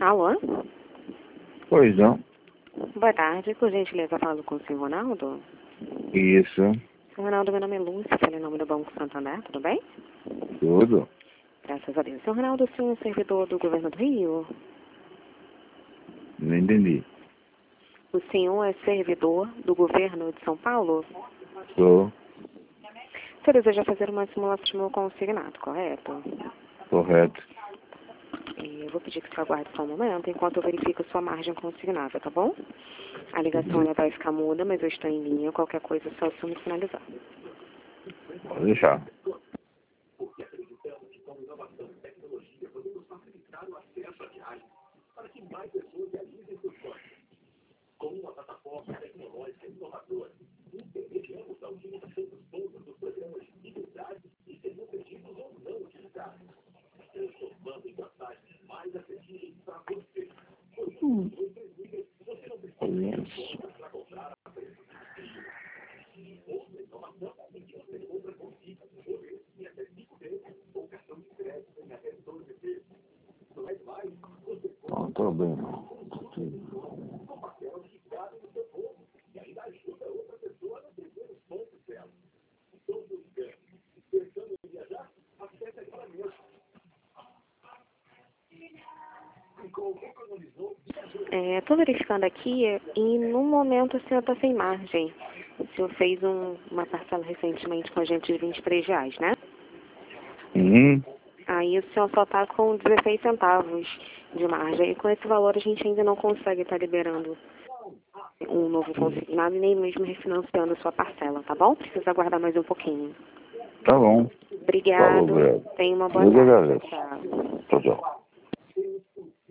Alô? Pois não. Boa tarde, por gentileza, falo com o senhor Ronaldo. Isso. Senhor Ronaldo, meu nome é Lúcia, falei em nome do Banco Santander, tudo bem? Tudo. Graças a Deus. Senhor Ronaldo, o senhor é um servidor do governo do Rio? Não entendi. O senhor é servidor do governo de São Paulo? Sou. O senhor deseja fazer uma simulação de meu consignado, correto? Correto. Eu vou pedir que o senhor aguarde só um momento enquanto eu verifico sua margem consignada, tá bom? A ligação ela vai ficar muda, mas eu estou em linha. Qualquer coisa, só se me finalizar. Pode deixar. Não, tô bem. Estou verificando aqui e no momento o senhor está sem margem. O senhor fez uma parcela recentemente com a gente de R$ 23, né? Aí o senhor só está com 16 centavos de margem. E com esse valor a gente ainda não consegue estar liberando um novo consignado e nem mesmo refinanciando a sua parcela, tá bom? Precisa aguardar mais um pouquinho. Tá bom. Obrigado. Falou, Tenha uma boa eu que tarde. agradeço. Tchau.